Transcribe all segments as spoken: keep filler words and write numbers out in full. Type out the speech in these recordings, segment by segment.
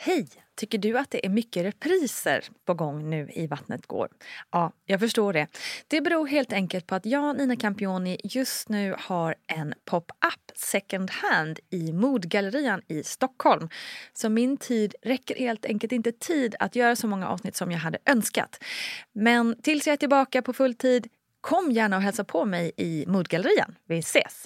Hej! Tycker du att det är mycket repriser på gång nu i Vattnet går? Ja, jag förstår det. Det beror helt enkelt på att jag, Nina Campioni, just nu har en pop-up second hand i Modgallerian i Stockholm. Så min tid räcker helt enkelt inte tid att göra så många avsnitt som jag hade önskat. Men tills jag är tillbaka på full tid, kom gärna och hälsa på mig i Modgallerian. Vi ses!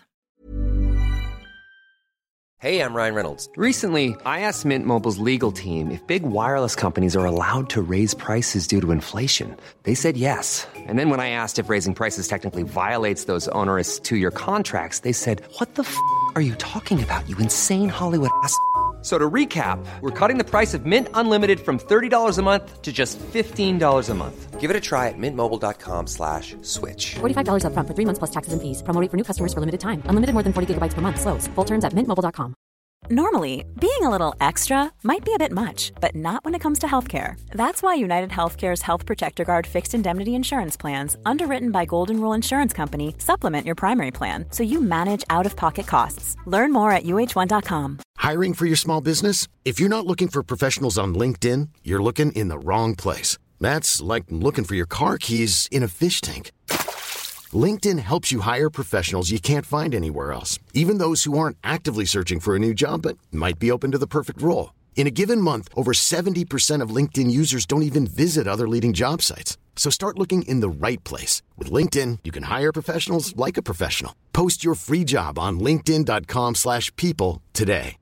Hey, I'm Ryan Reynolds. Recently, I asked Mint Mobile's legal team if big wireless companies are allowed to raise prices due to inflation. They said yes. And then when I asked if raising prices technically violates those onerous two-year contracts, they said, what the f*** are you talking about, you insane Hollywood ass f- So to recap, we're cutting the price of Mint Unlimited from thirty dollars a month to just fifteen dollars a month. Give it a try at mintmobile.com slash switch. forty-five dollars up front for three months plus taxes and fees. Promo rate for new customers for limited time. Unlimited more than forty gigabytes per month. Slows full terms at mint mobile dot com. Normally, being a little extra might be a bit much, but not when it comes to healthcare. That's why United Healthcare's Health Protector Guard fixed indemnity insurance plans, underwritten by Golden Rule Insurance Company, supplement your primary plan so you manage out-of-pocket costs. Learn more at U H one dot com. Hiring for your small business? If you're not looking for professionals on LinkedIn, you're looking in the wrong place. That's like looking for your car keys in a fish tank. LinkedIn helps you hire professionals you can't find anywhere else, even those who aren't actively searching for a new job but might be open to the perfect role. In a given month, over seventy percent of LinkedIn users don't even visit other leading job sites. So start looking in the right place. With LinkedIn, you can hire professionals like a professional. Post your free job on linkedin dot com slash people today.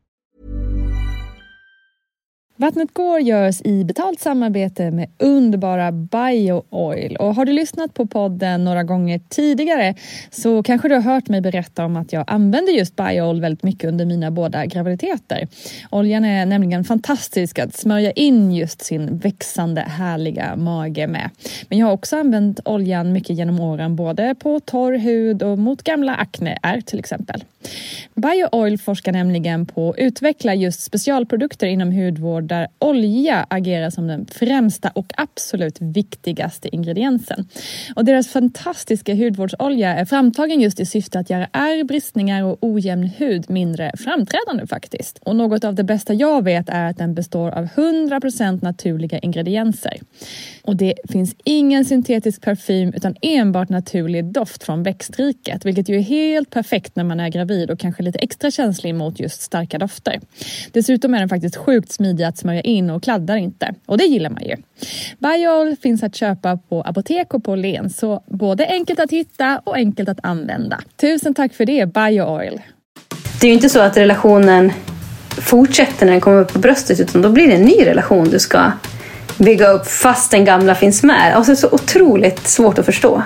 Vattnet går görs i betalt samarbete med underbara BioOil. Och har du lyssnat på podden några gånger tidigare så kanske du har hört mig berätta om att jag använder just BioOil väldigt mycket under mina båda graviditeter. Oljan är nämligen fantastisk att smörja in just sin växande härliga mage med. Men jag har också använt oljan mycket genom åren både på torr hud och mot gamla akneär till exempel. BioOil forskar nämligen på att utveckla just specialprodukter inom hudvård där olja agerar som den främsta och absolut viktigaste ingrediensen. Och deras fantastiska hudvårdsolja är framtagen just i syfte att göra ärr, bristningar och ojämn hud mindre framträdande faktiskt. Och något av det bästa jag vet är att den består av hundra procent naturliga ingredienser. Och det finns ingen syntetisk parfym utan enbart naturlig doft från växtriket, vilket ju är helt perfekt när man är gravid och kanske lite extra känslig mot just starka dofter. Dessutom är den faktiskt sjukt smidig att smörja in och kladdar inte. Och det gillar man ju. BioOil finns att köpa på apotek och på Len, så både enkelt att hitta och enkelt att använda. Tusen tack för det, BioOil. Det är ju inte så att relationen fortsätter när den kommer upp på bröstet, utan då blir det en ny relation du ska bygga upp fast den gamla finns med. Alltså så otroligt svårt att förstå.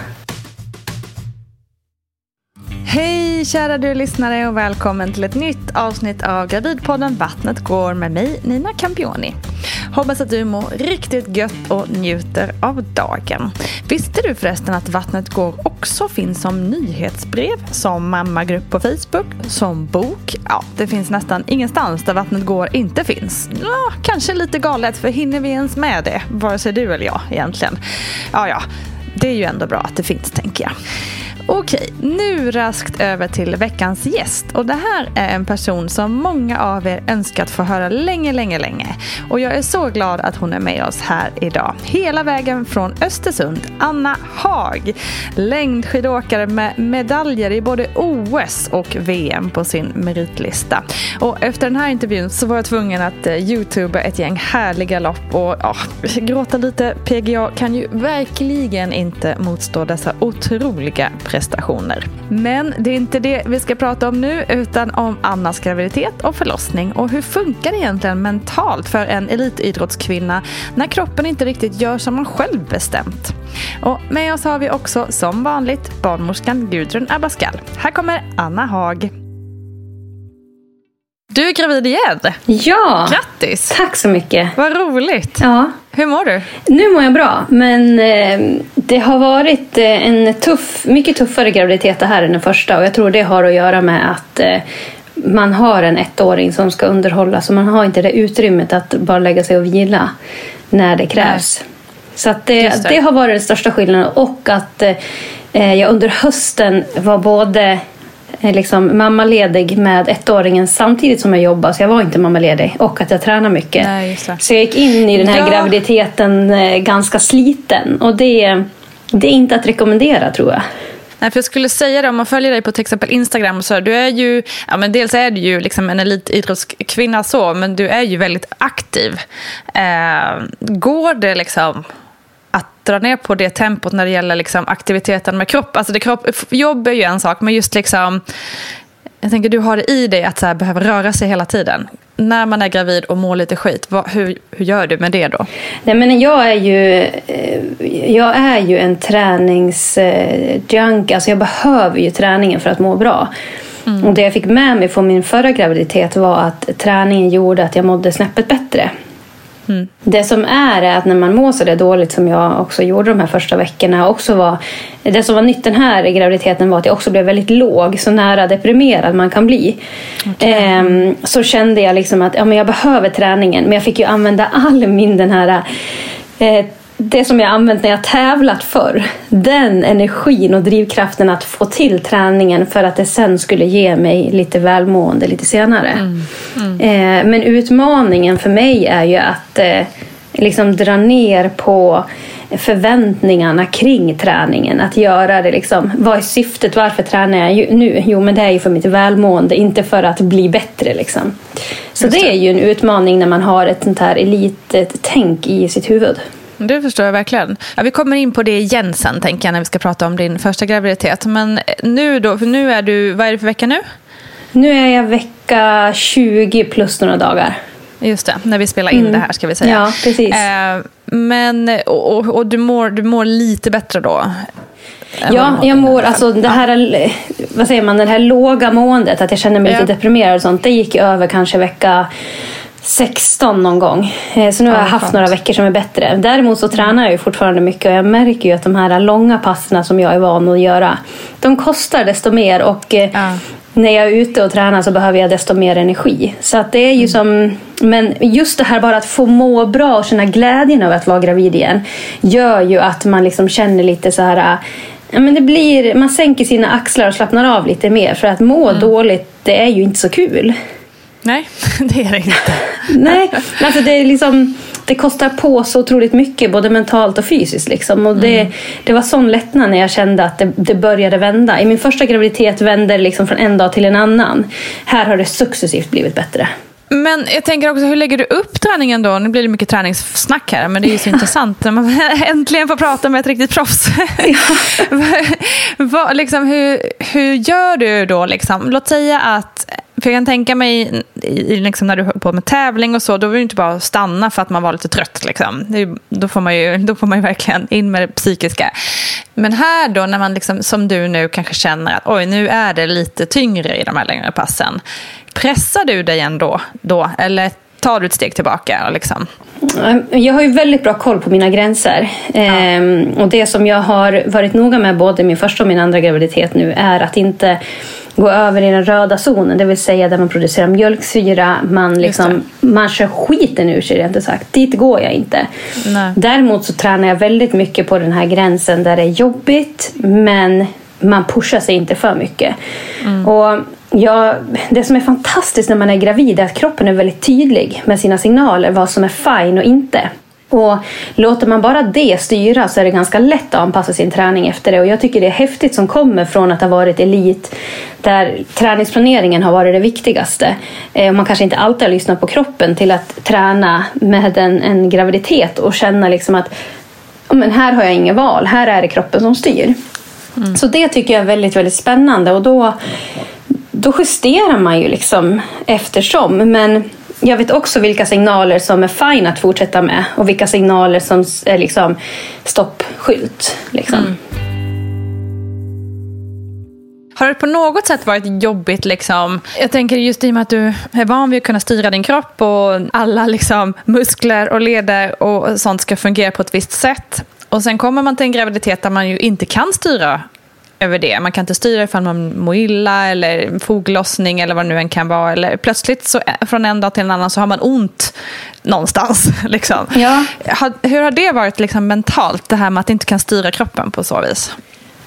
Hej kära du lyssnare och välkommen till ett nytt avsnitt av Gravidpodden Vattnet går med mig, Nina Campioni. Hoppas att du mår riktigt gött och njuter av dagen. Visste du förresten att Vattnet går också finns som nyhetsbrev, som mammagrupp på Facebook, som bok? Ja, det finns nästan ingenstans där Vattnet går inte finns. Ja, kanske lite galet, för hinner vi ens med det? Vare sig du eller jag egentligen. Ja, ja, det är ju ändå bra att det finns, tänker jag. Okej, nu raskt över till veckans gäst. Och det här är en person som många av er önskat få höra länge, länge, länge. Och jag är så glad att hon är med oss här idag. Hela vägen från Östersund, Anna Haag. Längdskidåkare med medaljer i både O S och V M på sin meritlista. Och efter den här intervjun så var jag tvungen att uh, youtuba ett gäng härliga lopp. Och ja, gråta lite. P G A kan ju verkligen inte motstå dessa otroliga prestationer. Men det är inte det vi ska prata om nu, utan om Annas graviditet och förlossning och hur funkar det egentligen mentalt för en elitidrottskvinna när kroppen inte riktigt gör som man själv bestämt. Och med oss har vi också som vanligt barnmorskan Gudrun Abascal. Här kommer Anna Haag. Du är gravid igen. Ja. Grattis. Tack så mycket. Vad roligt. Ja. Hur mår du? Nu mår jag bra, men eh, det har varit eh, en tuff, mycket tuffare graviditet det här än den första. Och jag tror det har att göra med att eh, man har en ettåring som ska underhållas. Och man har inte det utrymmet att bara lägga sig och vila när det krävs. Nej. Så att det, det. det har varit den största skillnaden. Och att eh, jag under hösten var både liksom mammaledig med ettåringen samtidigt som jag jobbar, så jag var inte mammaledig, och att jag tränar mycket. Nej, just det. Så jag gick in i den här Ja. graviditeten ganska sliten, och det, det är inte att rekommendera, tror jag. Nej, för jag skulle säga det, om man följer dig på till exempel Instagram så du är ju, ja men dels är du ju liksom en elitidrottskvinna så, men du är ju väldigt aktiv. Eh, går det liksom att dra ner på det tempot när det gäller liksom aktiviteten med kropp? Alltså det kropp, jobb är ju en sak, men just liksom, jag tänker du har det i dig att så här, behöva röra sig hela tiden. När man är gravid och mår lite skit, vad, hur, hur gör du med det då? Nej, men jag är ju jag är ju en träningsjunk. Alltså jag behöver ju träningen för att må bra. Mm. Och det jag fick med mig från min förra graviditet var att träningen gjorde att jag mådde snäppet bättre. Mm. Det som är är att när man mår så där dåligt som jag också gjorde de här första veckorna, också var, det som var nytt den här graviditeten var att jag också blev väldigt låg, så nära deprimerad man kan bli. Okay. Ehm, så kände jag liksom att ja, men jag behöver träningen, men jag fick ju använda all min den här eh, det som jag använt när jag tävlat för, den energin och drivkraften att få till träningen för att det sen skulle ge mig lite välmående lite senare. Mm. Mm. Eh, men utmaningen för mig är ju att eh, liksom dra ner på förväntningarna kring träningen, att göra det liksom, vad är syftet, varför tränar jag ju nu? Jo, men det är ju för mitt välmående, inte för att bli bättre liksom. Så det. det är ju en utmaning när man har ett sånt här elittänk i sitt huvud. Det förstår jag verkligen. Ja, vi kommer in på det igen sen, tänker jag, när vi ska prata om din första graviditet. Men nu då, för nu är du, vad är det för vecka nu? Nu är jag vecka tjugo plus några dagar. Just det, när vi spelar in mm. det här ska vi säga. Ja, precis. Eh, men, och, och, och du, mår, du mår lite bättre då? Ja, jag mår, alltså det här, vad säger man, det här låga måendet, att jag känner mig ja. lite deprimerad och sånt, det gick över kanske vecka sexton någon gång. Så nu har jag haft några veckor som är bättre. Däremot så tränar jag ju fortfarande mycket, och jag märker ju att de här långa passerna som jag är van att göra, de kostar desto mer, och ja. när jag är ute och tränar så behöver jag desto mer energi. Så att det är ju mm. som, men just det här bara att få må bra och känna glädjen över att vara gravid igen gör ju att man liksom känner lite så här, ja, men det blir, man sänker sina axlar och slappnar av lite mer, för att må mm. dåligt, det är ju inte så kul. Nej, det är det inte. Nej, alltså det är liksom, det kostar på så otroligt mycket, både mentalt och fysiskt liksom. Och det, mm. det var sån lättnad när jag kände att det, det började vända. I min första graviditet vände det liksom från en dag till en annan. Här har det successivt blivit bättre. Men jag tänker också, hur lägger du upp träningen då? Nu blir det mycket träningssnack här, men det är ju så intressant när man äntligen får prata med ett riktigt proffs. Ja. Vad, liksom, hur, hur gör du då? Liksom? Låt säga att, för jag kan tänka mig liksom, när du höll på med tävling och så, då vill du inte bara stanna för att man var lite trött. Liksom. Det, då, får man ju, då får man ju verkligen in med det psykiska. Men här då, när man liksom, som du nu kanske känner att oj, nu är det lite tyngre i de här längre passen. Pressar du dig ändå då? Eller tar du ett steg tillbaka? Liksom? Jag har ju väldigt bra koll på mina gränser. Ja. Ehm, och det som jag har varit noga med både min första och min andra graviditet nu är att inte gå över i den röda zonen. Det vill säga där man producerar mjölksyra. Man, liksom, man kör skiten ur sig, inte sagt. Dit går jag inte. Nej. Däremot så tränar jag väldigt mycket på den här gränsen där det är jobbigt. Men man pushar sig inte för mycket. Mm. Och ja, det som är fantastiskt när man är gravid är att kroppen är väldigt tydlig med sina signaler, vad som är fine och inte. Och låter man bara det styra så är det ganska lätt att anpassa sin träning efter det. Och jag tycker det är häftigt som kommer från att ha varit elit, där träningsplaneringen har varit det viktigaste. Eh, man kanske inte alltid har lyssnat på kroppen, till att träna med en, en graviditet och känna liksom att oh, men här har jag inget val, här är det kroppen som styr. Mm. Så det tycker jag är väldigt, väldigt spännande. Och då, då justerar man ju liksom eftersom. Men jag vet också vilka signaler som är fine att fortsätta med. Och vilka signaler som är liksom stoppskylt. Liksom. Mm. Har det på något sätt varit jobbigt liksom? Jag tänker just i och med att du är van vid att kunna styra din kropp. Och alla liksom muskler och leder och sånt ska fungera på ett visst sätt. Och sen kommer man till en graviditet där man ju inte kan styra över det. Man kan inte styra ifall man mår illa eller foglossning eller vad det nu än kan vara. Eller plötsligt så från en dag till en annan så har man ont någonstans. Liksom. Ja. Hur har det varit liksom mentalt, det här med att inte kan styra kroppen på så vis?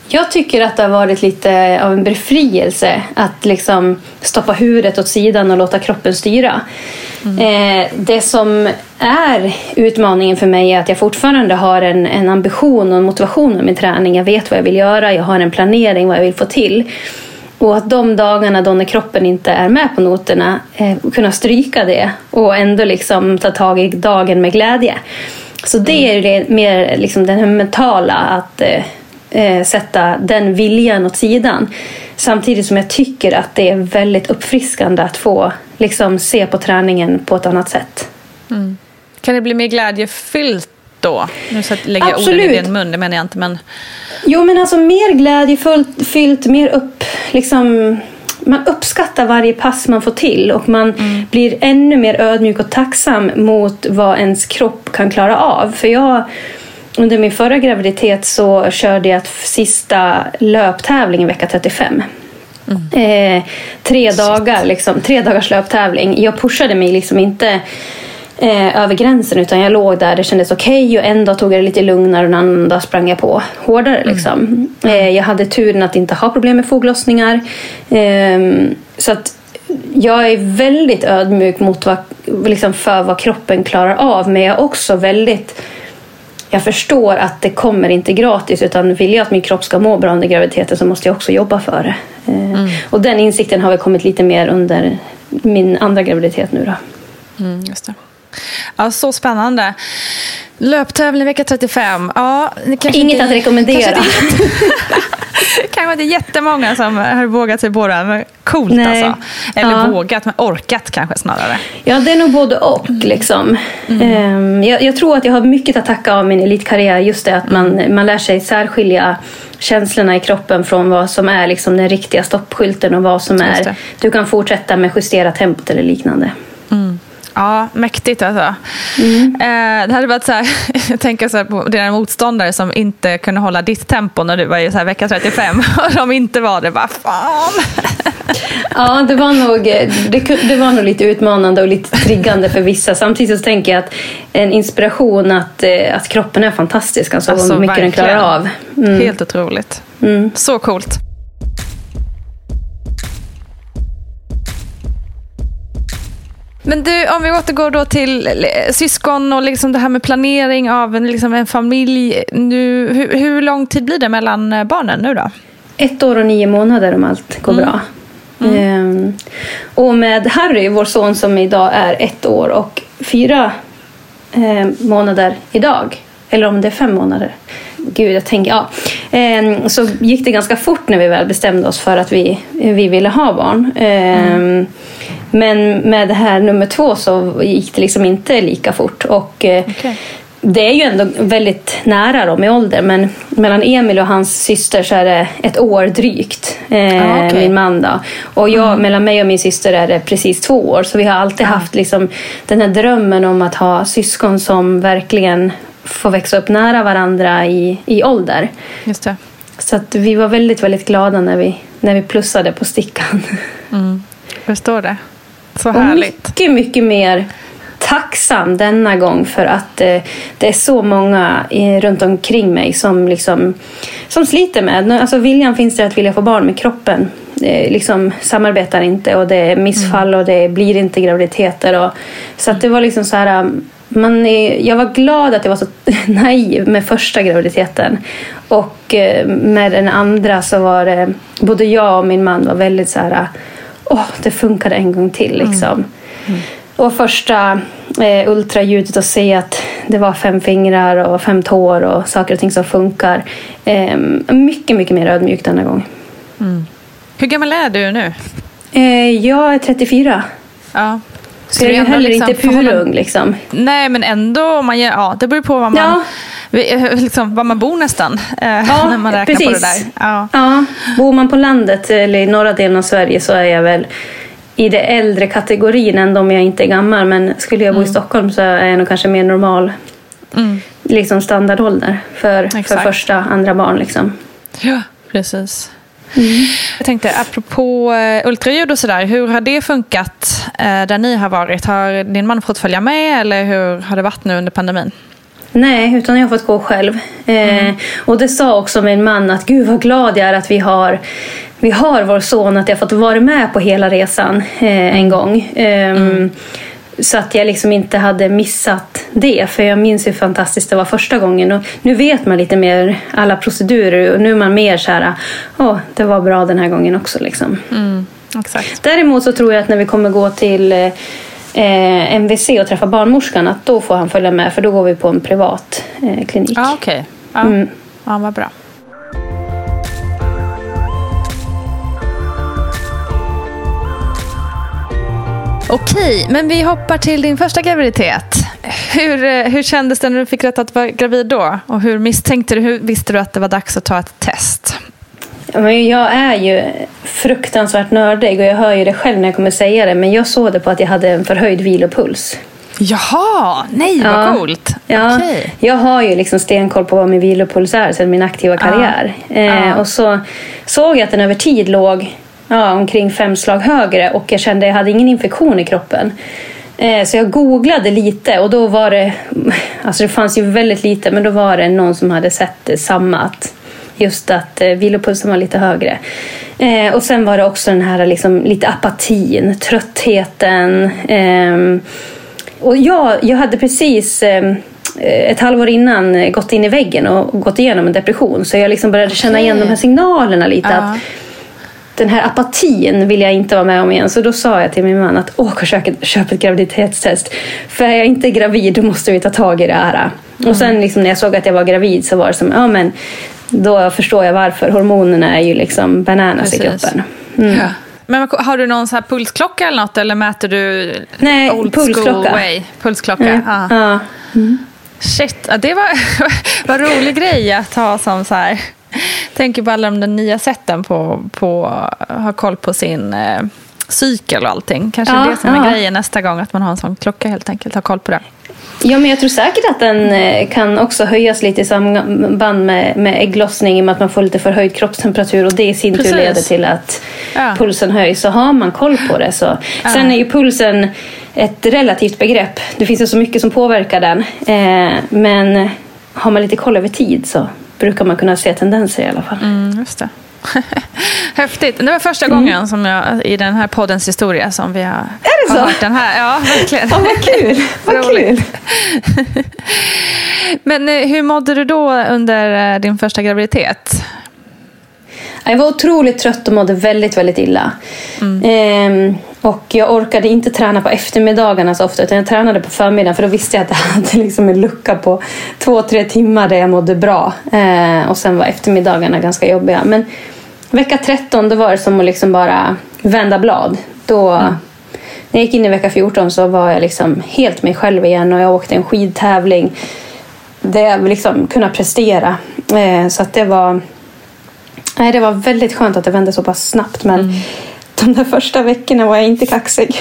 Jag tycker att det har varit lite av en befrielse att liksom stoppa huvudet åt sidan och låta kroppen styra. Mm. Eh, det som är utmaningen för mig är att jag fortfarande har en, en ambition och en motivation med min träning. Jag vet vad jag vill göra, jag har en planering vad jag vill få till. Och att de dagarna då när kroppen inte är med på noterna eh, kunna stryka det och ändå liksom ta tag i dagen med glädje. Så det är det, mer liksom den här mentala att eh, eh, sätta den viljan åt sidan. Samtidigt som jag tycker att det är väldigt uppfriskande att få liksom, se på träningen på ett annat sätt. Mm. Kan det bli mer glädjefyllt då? Nu så lägger jag orden i din mun, det menar jag inte. Men... Jo, men alltså mer glädjefyllt, fyllt, mer upp... Liksom, man uppskattar varje pass man får till och man mm. blir ännu mer ödmjuk och tacksam mot vad ens kropp kan klara av. För jag... Under min förra graviditet så körde jag sista löptävlingen vecka trettiofem. Mm. Eh, tre dagar liksom, tre dagars löptävling. Jag pushade mig liksom inte eh, över gränsen utan jag låg där, det kändes okej okay, och en dag tog jag det lite lugnare och en annan dag sprang jag på hårdare liksom. Mm. Eh, jag hade turen att inte ha problem med foglossningar. Eh, så att jag är väldigt ödmjuk mot vad, liksom för vad kroppen klarar av, men jag är också väldigt... Jag förstår att det kommer inte gratis, utan vill jag att min kropp ska må bra under graviditeten så måste jag också jobba för det. Mm. Och den insikten har väl kommit lite mer under min andra graviditet nu då. Mm, just det. Ja, så spännande. Löptävling vecka trettiofem. Ja, inget inte, att rekommendera. Kanske det kanske inte jättemånga som har vågat sig på det, men coolt. Nej. Alltså. Eller ja. vågat, men orkat kanske snarare. Ja, det är nog både och liksom. Mm. Jag, jag tror att jag har mycket att tacka av min elitkarriär. Just det att man, man lär sig särskilja känslorna i kroppen från vad som är liksom den riktiga stoppskylten och vad som är, du kan fortsätta med justera tempot eller liknande. Mm. Ja, mäktigt alltså. Mm. Eh, det hade varit så här, jag tänker så här på dina motståndare som inte kunde hålla ditt tempo när du var i så här vecka trettiofem och de inte var det, bara fan. Ja, det var nog det, det var nog lite utmanande och lite triggande för vissa. Samtidigt så tänker jag att en inspiration att, att kroppen är fantastisk, alltså, alltså hur mycket verkligen. Den klarar av. Mm. Helt otroligt. Mm. Så coolt. Men du, om vi återgår då till syskon och liksom det här med planering av en, liksom en familj. Nu, hur, hur lång tid blir det mellan barnen nu då? Ett år och nio månader om allt går mm. bra. Mm. Ehm, och med Harry, vår son som idag är ett år och fyra eh, månader idag. Eller om det är fem månader. Gud, jag tänker, ja. Ehm, så gick det ganska fort när vi väl bestämde oss för att vi, vi ville ha barn. Ehm, mm. Men med det här nummer två så gick det liksom inte lika fort. Och eh, okay. det är ju ändå väldigt nära dem i ålder. Men mellan Emil och hans syster så är det ett år drygt. Eh, ah, okay. Min man då. Och jag, mm. mellan mig och min syster är det precis två år. Så vi har alltid ah. haft liksom den här drömmen om att ha syskon som verkligen får växa upp nära varandra i, i ålder. Just det. Så att vi var väldigt, väldigt glada när vi, när vi plussade på stickan. Mm. Förstår det. Så härligt. Och mycket, mycket mer tacksam denna gång för att eh, det är så många eh, runt omkring mig som, liksom, som sliter med. Alltså viljan finns det att vilja få barn, med kroppen eh, liksom samarbetar inte och det är missfall mm. och det blir inte graviditeter. Och, så att det var liksom så här... Man är, jag var glad att jag var så naiv med första graviditeten. Och eh, med den andra så var det... Både jag och min man var väldigt så här... Åh, oh, det funkade en gång till liksom. Mm. Mm. Och första eh, ultraljudet och se att det var fem fingrar och fem tår och saker och ting som funkar. Eh, mycket, mycket mer ödmjukt denna gång. Mm. Hur gammal är du nu? Eh, jag är trettiofyra. Ja. Så jag är ju heller liksom inte purung liksom. Nej, men ändå, man, ja, det beror på vad man, ja. liksom, var man bor nästan. Ja, när man räknar precis. På det där. Ja. Ja, bor man på landet eller i norra delen av Sverige så är jag väl i det äldre kategorin än om jag inte är gammal. Men skulle jag bo mm. i Stockholm så är jag nog kanske mer normal mm. liksom standardålder för, för första, andra barn liksom. Ja, precis. Mm. Jag tänkte, apropå uh, ultraljud och sådär, hur har det funkat uh, där ni har varit? Har din man fått följa med eller hur har det varit nu under pandemin? Nej, utan jag har fått gå själv. Eh, mm. Och det sa också min man att gud vad glad jag är att vi har, vi har vår son, att jag fått vara med på hela resan eh, en gång. Eh, mm. Så att jag liksom inte hade missat det. För jag minns hur fantastiskt det var första gången. Och nu vet man lite mer alla procedurer. Och nu är man mer så här, åh, det var bra den här gången också liksom. Mm, exakt. Däremot så tror jag att när vi kommer gå till eh, M V C och träffa barnmorskan, att då får han följa med. För då går vi på en privat eh, klinik. Ja, okej. Okay. Ja. Mm. Ja, vad bra. Okej, men vi hoppar till din första graviditet. Hur, hur kändes det när du fick rätt att vara gravid då? Och hur misstänkte du, hur visste du att det var dags att ta ett test? Jag är ju fruktansvärt nördig och jag hör ju det själv när jag kommer säga det. Men jag såg det på att jag hade en förhöjd vilopuls. Jaha, nej vad ja. coolt. Ja, okay. Jag har ju liksom stenkoll på vad min vilopuls är sedan min aktiva karriär. Ja. Eh, Ja. Och så såg jag att den över tid låg ja, omkring fem slag högre. Och jag kände att jag hade ingen infektion i kroppen. Eh, så jag googlade lite och då var det, alltså det fanns ju väldigt lite, men då var det någon som hade sett samma, att just att eh, vilopulsen var lite högre. Eh, och sen var det också den här liksom, lite apatin, tröttheten. Eh, och jag, jag hade precis eh, ett halvår innan gått in i väggen och gått igenom en depression. Så jag liksom började känna igen de här signalerna lite. Ja. Att den här apatin vill jag inte vara med om igen. Så då sa jag till min man att åh, köp ett, köp ett graviditetstest. För är jag inte gravid, då måste vi ta tag i det här. Mm. Och sen liksom, när jag såg att jag var gravid så var det som, ja men då förstår jag varför. Hormonerna är ju liksom bananas i kroppen. Mm. Ja. Men har du någon så här pulsklocka eller något? Eller mäter du Nej, old pulsklocka. school way? Pulsklocka, mm. ja. ja. Mm. Shit, det var en rolig grej att ha som så här. Tänker på alla de nya sätten på, på att ha koll på sin eh, cykel och allting. Kanske ja, det som är ja. grejen nästa gång, att man har en sån klocka helt enkelt, ha koll på det. Ja, men jag tror säkert att den kan också höjas lite i samband med, med ägglossning, i och med att man får lite förhöjd kroppstemperatur, och det i sin tur leder till att ja. pulsen höjs. Så har man koll på det så. Ja. Sen är ju pulsen ett relativt begrepp. Det finns ju så mycket som påverkar den. Eh, men har man lite koll över tid så brukar man kunna se tendenser i alla fall. Mm, just det. Häftigt. Det var första mm. gången som jag i den här poddens historia som vi har, är det har så? hört den här. Ja, verkligen. Oh, vad kul. Vad kul. Men hur mådde du då under din första graviditet? Jag var otroligt trött och mådde väldigt, väldigt illa. Mm. Ehm, och jag orkade inte träna på eftermiddagarna så ofta, utan jag tränade på förmiddagen, för då visste jag att jag hade liksom en lucka på två, tre timmar där jag mådde bra. Ehm, och sen var eftermiddagarna ganska jobbiga. Men vecka tretton, då var det som att liksom bara vända blad. Då, mm. När jag gick in i vecka fjorton så var jag liksom helt mig själv igen, och jag åkte en skidtävling där jag liksom kunde prestera. Ehm, så att det var... Nej, det var väldigt skönt att det vände så pass snabbt. Men mm. de där första veckorna var jag inte kaxig.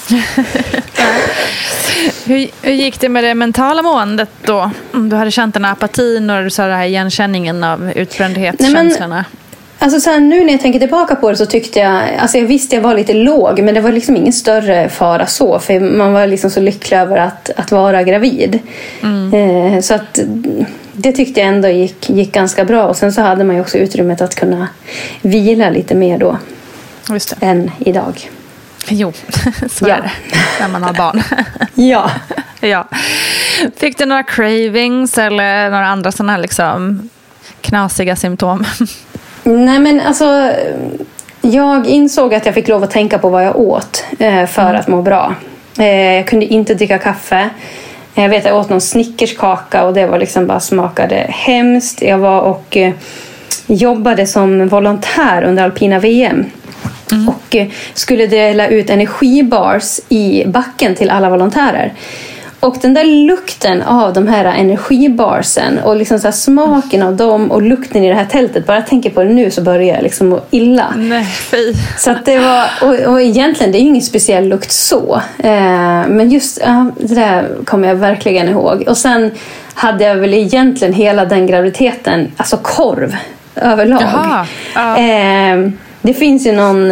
hur, hur gick det med det mentala måendet då? Du hade känt den här apatin och du sa det här igenkänningen av utbrändhetskänslorna. Alltså så här, nu när jag tänker tillbaka på det så tyckte jag... Alltså jag visste jag var lite låg, men det var liksom ingen större fara så. För man var liksom så lycklig över att, att vara gravid. Mm. Eh, så att... Det tyckte jag ändå gick, gick ganska bra. Och sen så hade man ju också utrymmet att kunna vila lite mer då. Just det. Än idag. Jo, så ja. är det när man har barn. ja. ja. Fick du några cravings eller några andra sådana här liksom knasiga symptom? Nej, men alltså... Jag insåg att jag fick lov att tänka på vad jag åt eh, för mm. att må bra. Eh, jag kunde inte dricka kaffe. Jag vet att jag åt någon snickerskaka och det var liksom bara smakade hemskt. Jag var och eh, jobbade som volontär under alpina V M. Mm. Och eh, skulle dela ut energibars i backen till alla volontärer. Och den där lukten av de här energibarsen och liksom så här smaken av dem och lukten i det här tältet, bara jag tänker på det nu så börjar jag liksom må illa. Nej, fy. Så att det var, och, och egentligen det är ju ingen speciell lukt så. Eh, men just ja, det där kommer jag verkligen ihåg. Och sen hade jag väl egentligen hela den graviditeten, alltså korv överlag. Jaha, ja. Eh, det finns ju någon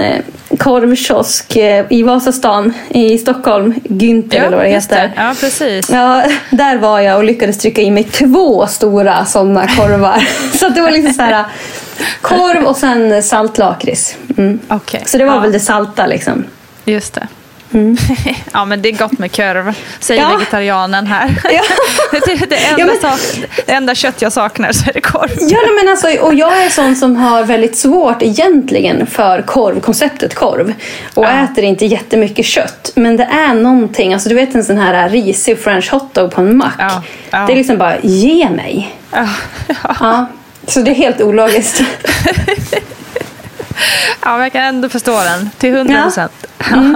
korvkiosk i Vasastan i Stockholm, Günther Ja, eller vad det just heter. det. Ja, precis. Ja, där var jag och lyckades trycka i mig två stora sådana korvar. Så att det var liksom så här korv och sen saltlakrits. Mm. Okay. Så det var ja. väl det salta liksom. Just det. Mm. Ja, men det är gott med korv, säger ja. vegetarianen här. Ja. det, det, enda ja, men... sak, det enda kött jag saknar så är det korv. Ja, men alltså, och jag är sån som har väldigt svårt egentligen för korv, konceptet korv. Och ja. äter inte jättemycket kött. Men det är någonting, alltså du vet en sån här risig french hotdog på en mack. Ja. Ja. Det är liksom bara, ge mig. Ja. Ja. Ja. Så det är helt ologiskt. Ja, men jag kan ändå förstå den till hundra procent. Ja. Mm.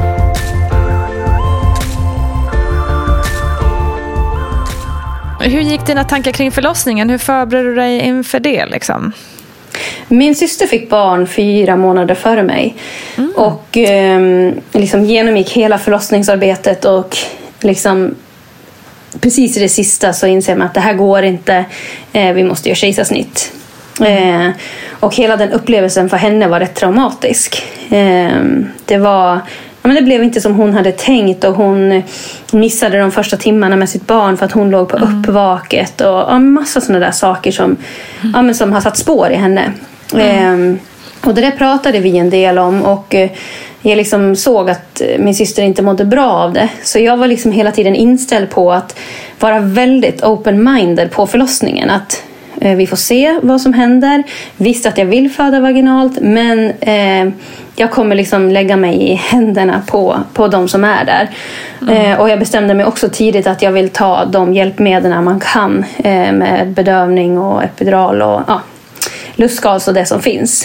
Hur gick dina tankar kring förlossningen? Hur förberedde du dig inför det liksom? Min syster fick barn fyra månader före mig. Mm. Och eh, liksom genomgick hela förlossningsarbetet. Och liksom precis i det sista så inser man att det här går inte. Eh, vi måste göra kejsarsnitt. Mm. Eh, och hela den upplevelsen för henne var rätt traumatisk. Eh, det var... Ja, men det blev inte som hon hade tänkt och hon missade de första timmarna med sitt barn för att hon låg på mm. uppvaket och ja, massa sådana där saker som, mm. ja, men som har satt spår i henne. Mm. Ehm, och det där pratade vi en del om och eh, jag liksom såg att min syster inte mådde bra av det. Så jag var liksom hela tiden inställd på att vara väldigt open-minded på förlossningen. Att eh, vi får se vad som händer. Visst att jag vill föda vaginalt men... Eh, jag kommer liksom lägga mig i händerna på, på de som är där. Mm. Eh, och jag bestämde mig också tidigt att jag vill ta de hjälpmedlen man kan. Eh, med bedövning och epidural och ja, lustgas och det som finns.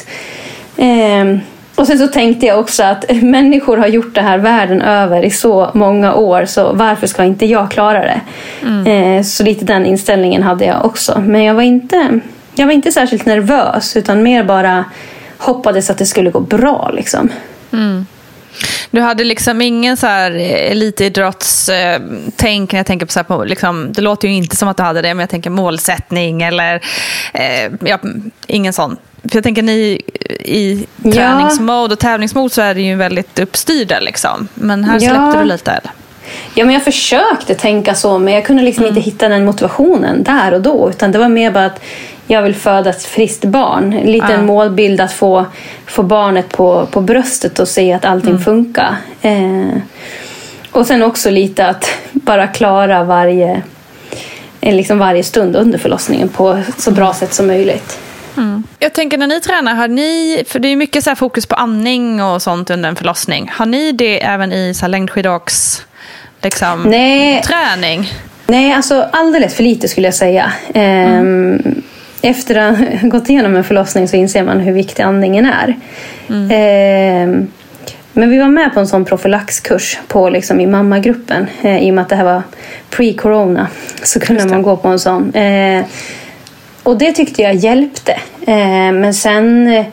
Eh, och sen så tänkte jag också att människor har gjort det här världen över i så många år. Så varför ska inte jag klara det? Mm. Eh, så lite den inställningen hade jag också. Men jag var inte, jag var inte särskilt nervös utan mer bara... hoppades att det skulle gå bra liksom. Mm. Du hade liksom ingen så här elitidrottstänk när jag tänker på så här på liksom, det låter ju inte som att du hade det men jag tänker målsättning eller eh, ja, ingen sån. För jag tänker ni i träningsmode och tävlingsmode så är det ju väldigt uppstyrda liksom. Men här släppte ja. du lite eller? Ja, men jag försökte tänka så men jag kunde liksom mm. inte hitta den motivationen där och då utan det var mer bara att jag vill föda ett friskt barn. En liten ja. målbild att få, få barnet på, på bröstet och se att allting mm. funkar. Eh, och sen också lite att bara klara varje, liksom varje stund under förlossningen på så bra sätt som möjligt. Mm. Jag tänker när ni tränar, har ni, för det är mycket så här fokus på andning och sånt under en förlossning. Har ni det även i så här längdskidåks liksom, Nej. träning? Nej, alltså alldeles för lite skulle jag säga. Eh, mm. Efter att ha gått igenom en förlossning så inser man hur viktig andningen är. Mm. Eh, men vi var med på en sån profylaxkurs på, liksom, i mammagruppen. Eh, I och med att det här var pre-corona så kunde man gå på en sån. Eh, och det tyckte jag hjälpte. Eh, men sen... Eh,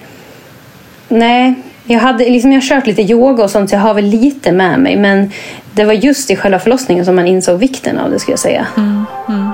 nej, jag hade liksom, jag har kört lite yoga och sånt så jag har väl lite med mig. Men det var just i själva förlossningen som man insåg vikten av det skulle jag säga. Mm. Mm.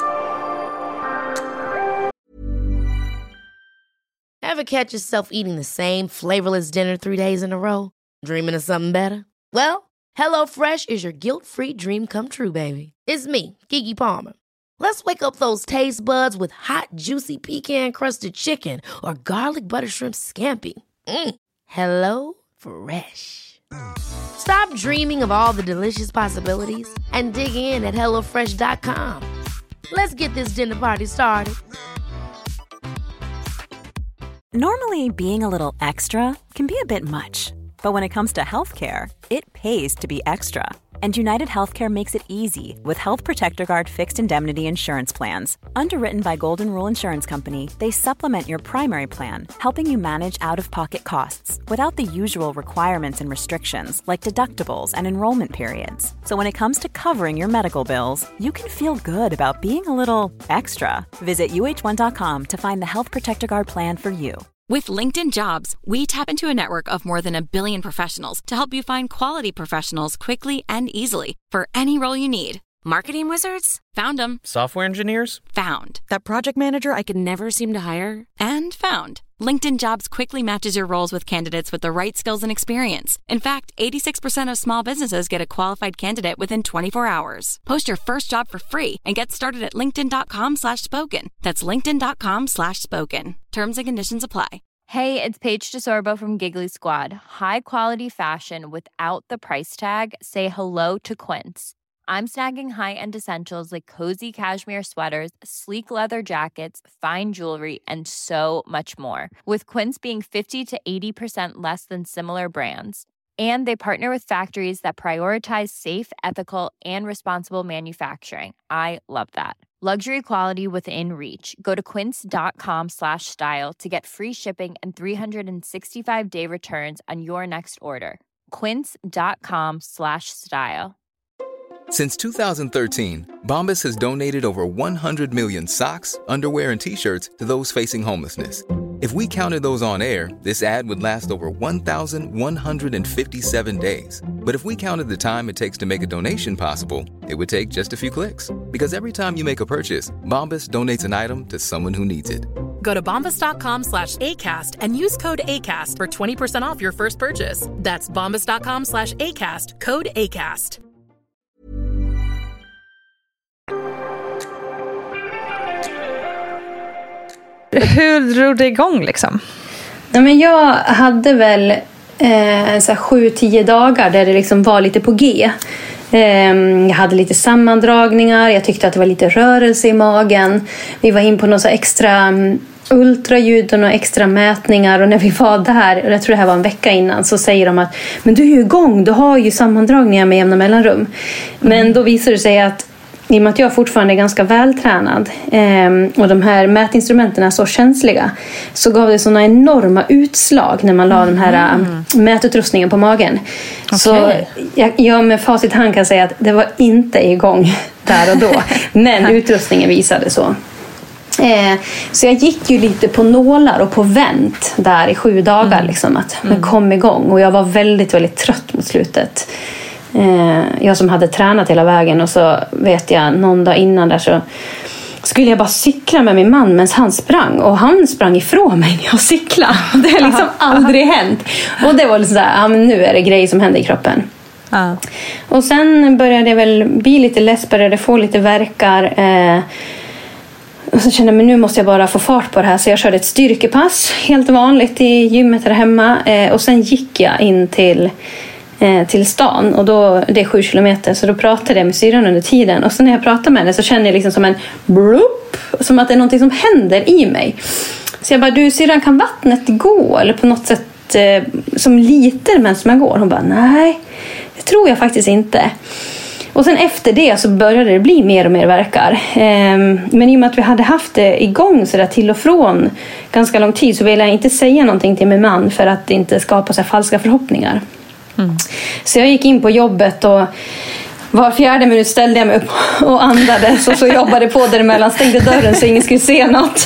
Ever catch yourself eating the same flavorless dinner three days in a row? Dreaming of something better? Well, HelloFresh is your guilt-free dream come true, baby. It's me, Keke Palmer. Let's wake up those taste buds with hot, juicy pecan-crusted chicken or garlic butter shrimp scampi. Mm. Hello Fresh. Stop dreaming of all the delicious possibilities and dig in at hello fresh dot com. Let's get this dinner party started. Normally, being a little extra can be a bit much, but when it comes to healthcare, it pays to be extra. And United Healthcare makes it easy with Health Protector Guard fixed indemnity insurance plans. Underwritten by Golden Rule Insurance Company, they supplement your primary plan, helping you manage out-of-pocket costs without the usual requirements and restrictions like deductibles and enrollment periods. So when it comes to covering your medical bills, you can feel good about being a little extra. Visit U H one dot com to find the Health Protector Guard plan for you. With LinkedIn Jobs, we tap into a network of more than a billion professionals to help you find quality professionals quickly and easily for any role you need. Marketing wizards? Found them. Software engineers? Found. That project manager I could never seem to hire? And found. LinkedIn Jobs quickly matches your roles with candidates with the right skills and experience. In fact, eighty-six percent of small businesses get a qualified candidate within twenty-four hours. Post your first job for free and get started at linkedin.com slash spoken. That's linkedin.com slash spoken. Terms and conditions apply. Hey, it's Paige DeSorbo from Giggly Squad. High quality fashion without the price tag. Say hello to Quince. I'm snagging high-end essentials like cozy cashmere sweaters, sleek leather jackets, fine jewelry, and so much more. With Quince being fifty to eighty percent less than similar brands. And they partner with factories that prioritize safe, ethical, and responsible manufacturing. I love that. Luxury quality within reach. Go to quince.com slash style to get free shipping and three sixty-five day returns on your next order. Quince.com slash style. Since two thousand thirteen, Bombas has donated over one hundred million socks, underwear, and T-shirts to those facing homelessness. If we counted those on air, this ad would last over one thousand one hundred fifty-seven days. But if we counted the time it takes to make a donation possible, it would take just a few clicks. Because every time you make a purchase, Bombas donates an item to someone who needs it. Go to bombas.com slash ACAST and use code ACAST for twenty percent off your first purchase. That's bombas.com slash ACAST, code ACAST. Hur drog det igång liksom? Ja, men jag hade väl eh, så här sju, tio dagar där det liksom var lite på G. Eh, jag hade lite sammandragningar, jag tyckte att det var lite rörelse i magen. Vi var in på några så extra um, ultraljud och några extra mätningar, och när vi var där, och jag tror det här var en vecka innan, så säger de att men du är ju igång, du har ju sammandragningar med jämna mellanrum. Men då visar det sig att i och med att jag fortfarande är ganska vältränad eh, och de här mätinstrumenten är så känsliga, så gav det såna enorma utslag när man la mm. den här mm. mätutrustningen på magen. Okay. Så jag, jag med facit hand kan säga att det var inte igång där och då. Men utrustningen visade så. Eh, så jag gick ju lite på nålar och på vänt där i sju dagar. Mm. Liksom, att man mm. kom igång. Och jag var väldigt, väldigt trött mot slutet. Jag som hade tränat hela vägen, och så vet jag någon dag innan där så skulle jag bara cykla med min man medan han sprang, och han sprang ifrån mig när jag cyklade. Det har liksom aldrig hänt, och det var liksom sådär, ja men nu är det grejer som händer i kroppen. Ja. Och sen började jag väl bli lite less, började få lite värkar, eh, och så kände jag, men nu måste jag bara få fart på det här, så jag körde ett styrkepass helt vanligt i gymmet där hemma, eh, och sen gick jag in till till stan, och då, det är sju kilometer, så då pratade jag med syrran under tiden, och sen när jag pratar med henne så känner jag liksom som en blup, som att det är någonting som händer i mig. Så jag bara, du syrran, kan vattnet gå eller på något sätt eh, som liter medan man går? Hon bara, nej, det tror jag faktiskt inte. Och sen efter det så började det bli mer och mer verkar. Ehm, men i och med att vi hade haft det igång så där till och från ganska lång tid, så ville jag inte säga någonting till min man för att inte skapa så här falska förhoppningar. Mm. Så jag gick in på jobbet, och var fjärde minut ställde jag mig upp och andades, och så jobbade på däremellan, stängde dörren så ingen skulle se något.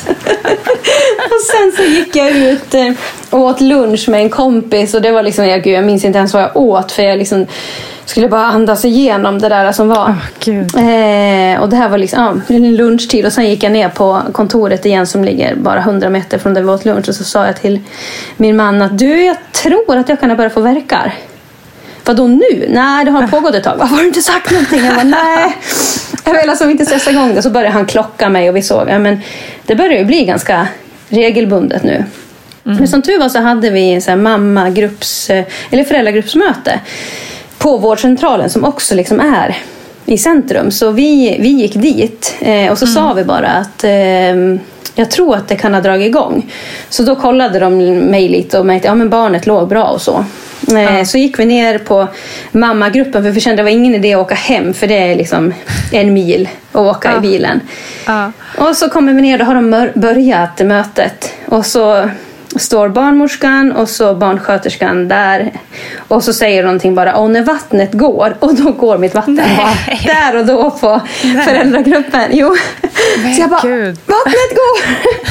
Och sen så gick jag ut och åt lunch med en kompis, och det var liksom, jag, jag minns inte ens vad jag åt, för jag liksom skulle bara andas igenom det där som var. Oh, eh, och det här var liksom ja, lunchtid, och sen gick jag ner på kontoret igen som ligger bara hundra meter från där vi åt lunch, och så sa jag till min man att du, jag tror att jag kan börja få verkar. Vadå nu? Nej, det har pågått ett tag. Varför har du inte sagt någonting? Jag bara, nej. Jag vill alltså inte sätta igång det. Så började han klocka mig, och vi såg. Ja, men det börjar ju bli ganska regelbundet nu. Mm. Men som tur var så hade vi så här mammagrupps, eller föräldragruppsmöte på vårdcentralen, som också liksom är i centrum. Så vi, vi gick dit, eh, och så mm. sa vi bara att eh, jag tror att det kan ha dragit igång. Så då kollade de mig lite och märkte, ja men barnet låg bra och så. Eh, så gick vi ner på mammagruppen, för vi kände det var ingen idé att åka hem, för det är liksom en mil att åka ja. i bilen. Ja. Och så kommer vi ner, då har de börjat mötet, och så står barnmorskan och så barnsköterskan där, och så säger någonting bara, och när vattnet går, och då går mitt vatten bara, där och då på Nej. föräldragruppen. Jo. Så jag bara, Gud. vattnet går.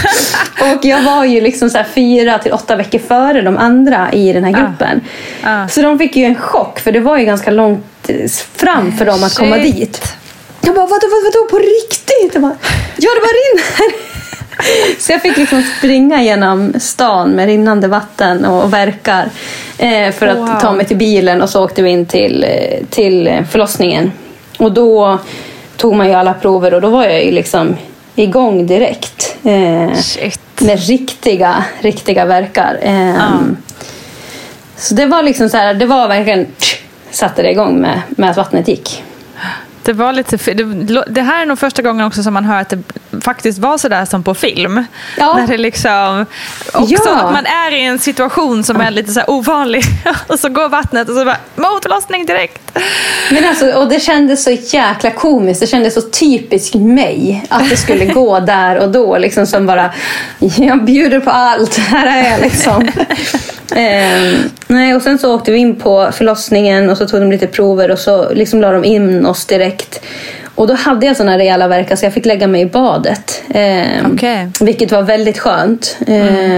Och jag var ju liksom så här fyra till åtta veckor före de andra i den här gruppen. Ah. Ah. Så de fick ju en chock, för det var ju ganska långt fram för dem att Shit. komma dit. Jag bara, vadå, vadå, vadå på riktigt? Jag bara, ja, det bara rinner. Så jag fick liksom springa genom stan med rinnande vatten och verkar eh, för att wow. ta mig till bilen, och så åkte vi in till, till förlossningen. Och då tog man ju alla prover, och då var jag ju liksom igång direkt eh, Shit. med riktiga, riktiga verkar. Eh, mm. Så det var liksom så här, det var verkligen satte det igång med, med att vattnet gick. Det var lite, det, det här är nog första gången också som man hör att det faktiskt var så där som på film. Ja. När det liksom också Ja. att man är i en situation som är lite så här ovanlig, och så går vattnet och så bara motförlossning direkt. Men alltså, och det kändes så jäkla komiskt. Det kändes så typiskt mig att det skulle gå där och då liksom, som bara jag bjuder på allt, här är jag liksom. Eh, nej, och sen så åkte vi in på förlossningen, och så tog de lite prover, och så liksom la de in oss direkt. Och då hade jag såna rejäla verkar, så jag fick lägga mig i badet. Eh, okay. Vilket var väldigt skönt. Eh, mm.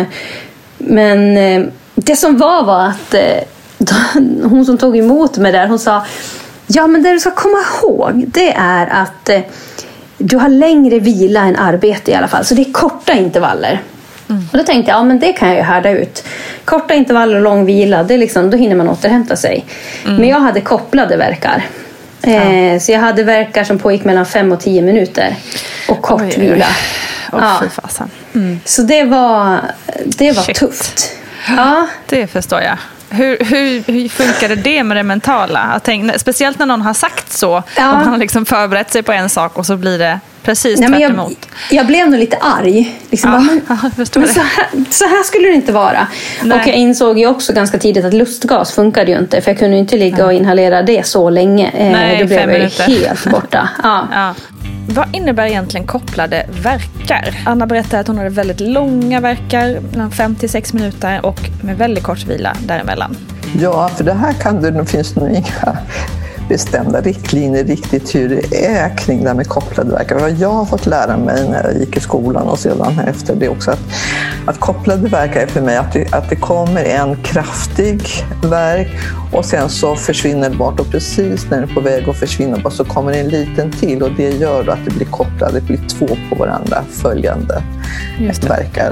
Men eh, det som var var att eh, hon som tog emot mig där, hon sa, ja, men det du ska komma ihåg, det är att eh, du har längre vila än arbete i alla fall. Så det är korta intervaller. Mm. Och då tänkte jag, ja, men det kan jag ju härda ut. Korta intervaller och lång vila, det är liksom, då hinner man återhämta sig. Mm. Men jag hade kopplade verkar. Ja. Eh, så jag hade verkar som pågick mellan fem och tio minuter. Och kort oj, vila. Oj. Ja. Oh, mm. Så det var, det var tufft. Ja. Det förstår jag. Hur, hur, hur funkade det med det mentala? Jag tänkte, speciellt när någon har sagt så. Ja. Om man har liksom förberett sig på en sak och så blir det precis Nej, tvärt jag, emot. Jag blev nog lite arg. Liksom, ja, bara, men, jag men så, här, så här skulle det inte vara. Nej. Och jag insåg ju också ganska tidigt att lustgas funkade ju inte. För jag kunde ju inte ligga och inhalera det så länge. Nej, det blev fem jag minuter. helt borta. Ja. Ja. Vad innebär egentligen kopplade verkar? Anna berättade att hon hade väldigt långa verkar, mellan fem till sex minuter, och med väldigt kort vila däremellan. Ja, för det här kan det, det finns nog inga bestämda riktlinjer riktigt hur det är kring det med kopplade verkar. Vad jag har fått lära mig när jag gick i skolan och sedan efter det också, att, att kopplade verkar är för mig att det, att det kommer en kraftig verk och sen så försvinner det bort, och precis när den är på väg att försvinna bort så kommer det en liten till, och det gör då att det blir kopplat, det blir två på varandra följande verkar.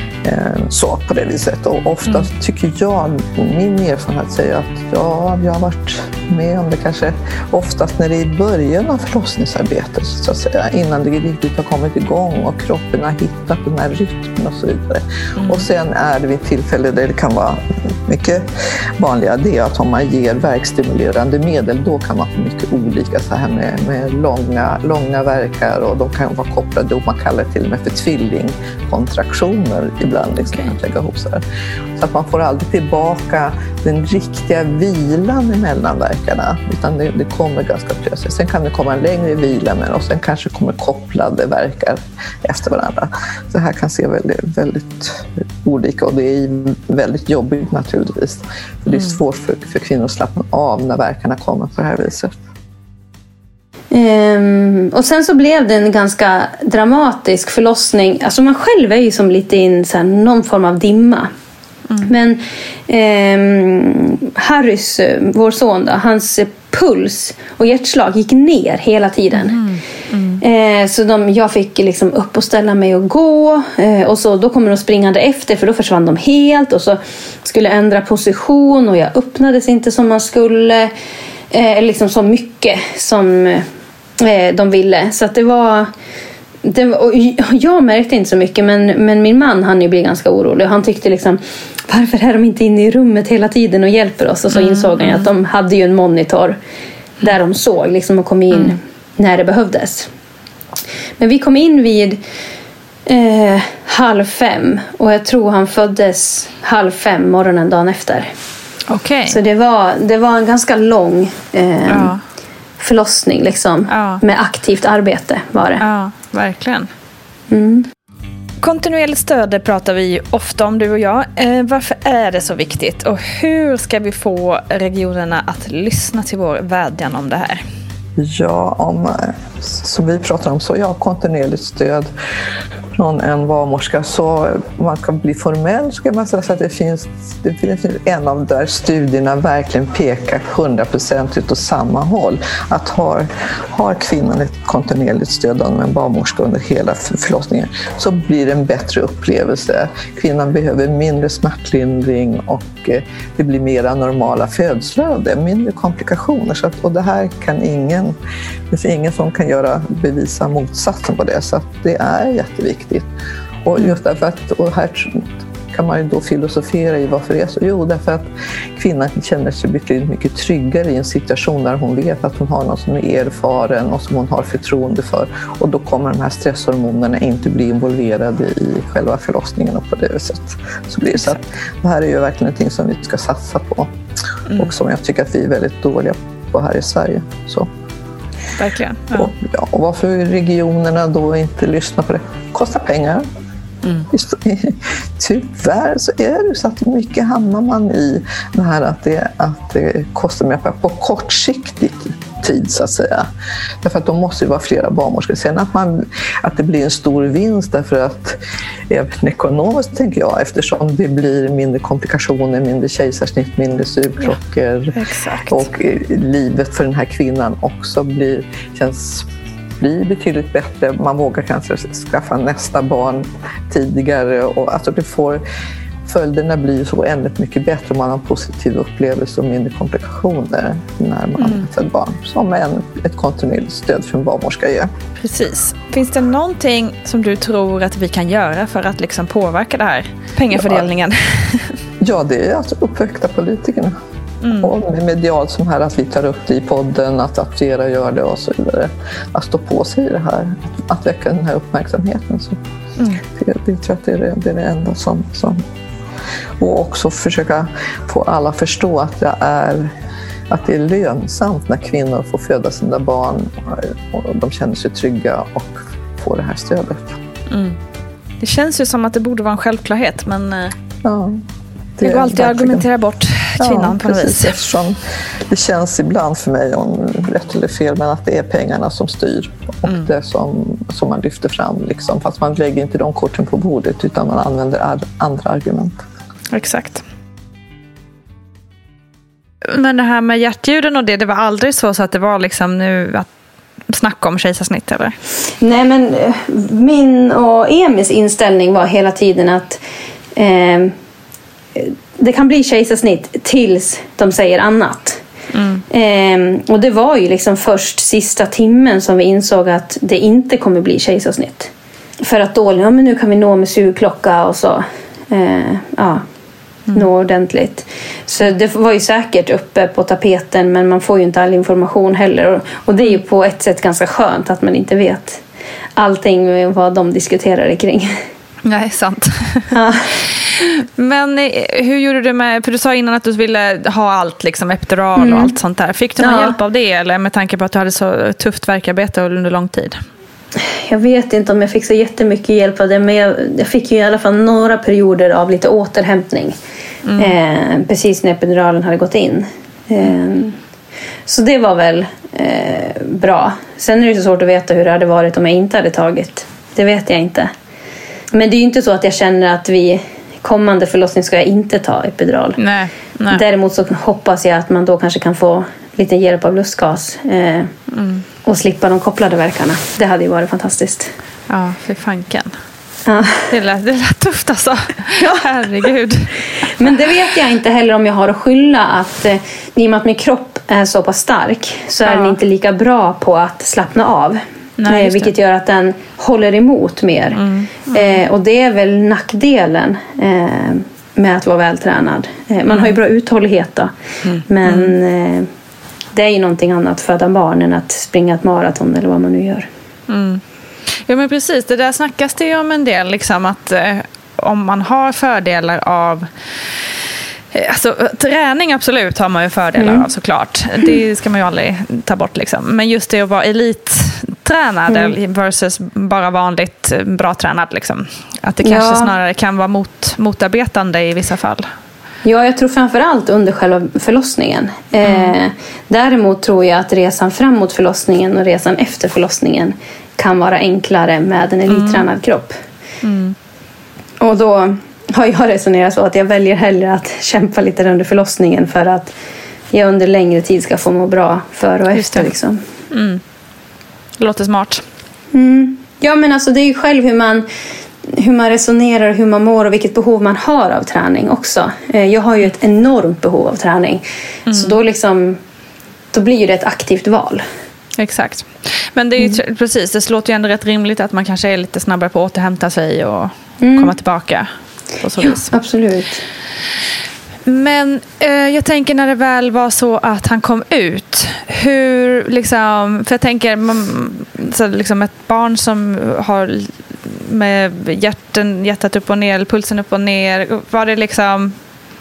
Så på det viset. Och ofta mm. tycker jag, min erfarenhet säger att ja, jag har varit med om det kanske oftast när det är i början av förlossningsarbetet, så att säga, innan det riktigt har kommit igång och kroppen har hittat den här rytmen och så vidare. Mm. Och sen är det vid tillfälle där det kan vara mycket vanliga, det att om man ger verkstimulerande medel, då kan man få mycket olika så här med, med långa, långa verkar, och de kan vara kopplade, och man kallar det till och med för tvillingkontraktioner ibland, liksom, okay. att lägga ihop så här. Så att man får aldrig tillbaka den riktiga vilan emellan verkarna, utan det, det kommer ganska plötsligt. Sen kan det komma en längre vila, men och sen kanske kommer kopplade verkar efter varandra. Så här kan se väldigt, väldigt olika, och det är väldigt jobbigt naturligtvis. För det är svårt för, för kvinnor att slappna av när verkarna kommer på det här viset. Um, och sen så blev det en ganska dramatisk förlossning. Alltså man själv är ju som lite in så här, någon form av dimma. Mm. Men um, Harrys, vår son då, hans puls och hjärtslag gick ner hela tiden. Mm. Mm. Eh, så de, jag fick liksom upp och ställa mig och gå. Eh, och så då kommer de springande efter, för då försvann de helt. Och så skulle jag ändra position, och jag öppnades inte som man skulle. Eh, liksom så mycket som eh, de ville. Så att det var... Det var, och jag märkte inte så mycket, men, men min man, han ju blir ganska orolig. Han tyckte liksom, varför är de inte inne i rummet hela tiden och hjälper oss? Och så mm. insåg han att de hade ju en monitor där de såg liksom, och kom in mm. när det behövdes. Men vi kom in vid eh, halv fem, och jag tror han föddes halv fem morgonen dagen efter. Okay. Så det var, det var en ganska lång eh, ja. förlossning liksom, ja. med aktivt arbete var det. Ja, verkligen. Mm. Kontinuerligt stöd pratar vi ofta om, du och jag. Eh, varför är det så viktigt? Och hur ska vi få regionerna att lyssna till vår vädjan om det här? Ja, om, som vi pratar om, så ja, kontinuerligt stöd från en barnmorska. Så man kan bli formell, ska man säga att det finns, det finns en av där studierna verkligen pekar hundra procent ut åt samma håll. Att har, har kvinnan ett kontinuerligt stöd av en barnmorska under hela förlossningen så blir det en bättre upplevelse. Kvinnan behöver mindre smärtlindring och det blir mera normala födslar, mindre komplikationer. Så att, och det här kan ingen, det finns ingen som kan göra, bevisa motsatsen på det, så att det är jätteviktigt. Och just därför att, och här kan man ju då filosofera i varför det är så. Jo, därför att kvinnan känner sig betydligt mycket tryggare i en situation där hon vet att hon har någon som är erfaren och som hon har förtroende för. Och då kommer de här stresshormonerna inte bli involverade i själva förlossningen och på det sättet. Så blir det så att det här är ju verkligen någonting som vi ska satsa på. Mm. Och som jag tycker att vi är väldigt dåliga på här i Sverige. Så. Verkligen. Ja. Och, ja, och varför regionerna då inte lyssnar på det? Kostar pengar. Mm. Tyvärr så är det så att mycket hamnar man i det här att det, att det kostar mer på kortsiktigt tid, så att säga. Därför att då måste det vara flera barnmorskor. Sen att, man, att det blir en stor vinst därför att även ekonomiskt, tänker jag, eftersom det blir mindre komplikationer, mindre kejsarsnitt, mindre sugklockor, ja, och livet för den här kvinnan också blir, känns blir betydligt bättre. Man vågar kanske skaffa nästa barn tidigare och alltså det får, följderna blir så oändligt mycket bättre om man har en positiv upplevelse och mindre komplikationer när man mm. har ett barn, som en, ett kontinuerligt stöd för en barnmorska är. Precis. Finns det någonting som du tror att vi kan göra för att liksom påverka det här pengafördelningen? Ja, ja, det är alltså uppväckta politikerna. Mm. Och med medialt som här, att vi tar upp det i podden, att, att flera gör det och så vidare. Att stå på sig i det här, att väcka den här uppmärksamheten. Så mm. det, det tror jag att det är det, det, är det enda som, som... Och också försöka få alla att förstå att det är, att det är lönsamt när kvinnor får föda sina barn och de känner sig trygga och får det här stödet. Mm. Det känns ju som att det borde vara en självklarhet, men... Ja. Det, det går alltid att argumentera bort kvinnan, ja, på något vis. Eftersom det känns ibland för mig, om rätt eller fel, men att det är pengarna som styr och mm. det som, som man lyfter fram. Liksom. Fast man lägger inte de korten på bordet utan man använder ar- andra argument. Exakt. Men det här med hjärtljuden och det, det var aldrig så, så att det var liksom nu att snacka om kejsarsnitt, eller? Nej, men min och Emis inställning var hela tiden att eh, det kan bli kejsarsnitt tills de säger annat. Mm. Ehm, och det var ju liksom först sista timmen som vi insåg att det inte kommer bli kejsarsnitt. För att då, ja men nu kan vi nå med sugklocka och så. Ehm, ja, mm. nå ordentligt. Så det var ju säkert uppe på tapeten, men man får ju inte all information heller. Och, och det är ju på ett sätt ganska skönt att man inte vet allting vad de diskuterar kring. Nej, sant. Ja. Men hur gjorde du med, för du sa innan att du ville ha allt, liksom epidural mm. och allt sånt där. Fick du någon ja. hjälp av det, eller med tanke på att du hade så tufft värkarbete under lång tid? Jag vet inte om jag fick så jättemycket hjälp av det, men jag, jag fick ju i alla fall några perioder av lite återhämtning. Mm. Eh, precis när epiduralen hade gått in. Eh, så det var väl eh, bra. Sen är det så svårt att veta hur det hade varit om jag inte hade tagit. Det vet jag inte. Men det är ju inte så att jag känner att vi kommande förlossning ska jag inte ta epidural. Nej, nej. Däremot så hoppas jag att man då kanske kan få lite hjälp av lustgas eh, mm. och slippa de kopplade verkarna. Det hade ju varit fantastiskt. Ja, för fanken. Ja. Det lät, det lät tufft alltså. Ja. Herregud. Men det vet jag inte heller om jag har att skylla att eh, i och med att min kropp är så pass stark så är ja. den inte lika bra på att slappna av. Nej, eh, vilket gör att den håller emot mer. Mm. Mm. Eh, och det är väl nackdelen eh, med att vara vältränad. Eh, man mm. har ju bra uthållighet då. Mm. Men mm. Eh, det är ju någonting annat att föda barn än att springa ett maraton eller vad man nu gör. Mm. Ja, men precis. Det där snackas det ju om en del. Liksom, att eh, om man har fördelar av... Alltså, träning absolut har man ju fördelar mm. av, såklart. Det ska man ju aldrig ta bort liksom. Men just det att vara elittränad mm. versus bara vanligt bra tränad liksom. Att det kanske ja. snarare kan vara mot, motarbetande i vissa fall. Ja, jag tror framförallt under själva förlossningen. Mm. Eh, däremot tror jag att resan fram mot förlossningen och resan efter förlossningen kan vara enklare med en elittränad mm. kropp. Mm. Och då har jag resonerat så att jag väljer hellre att kämpa lite under förlossningen för att jag under längre tid ska få må bra före och efter. Liksom. Mm. Det låter smart. Mm. Ja, men alltså det är ju själv hur man, hur man resonerar, hur man mår och vilket behov man har av träning också. Jag har ju ett enormt behov av träning. Mm. Så då, liksom, då blir det ett aktivt val. Exakt. Men det är ju mm. precis, det låter ju ändå rätt rimligt att man kanske är lite snabbare på att återhämta sig och mm. komma tillbaka på så ja, vis. Absolut. Men eh, jag tänker när det väl var så att han kom ut, hur liksom, för jag tänker man, så liksom ett barn som har med hjärten, hjärtat upp och ner, pulsen upp och ner, var det liksom,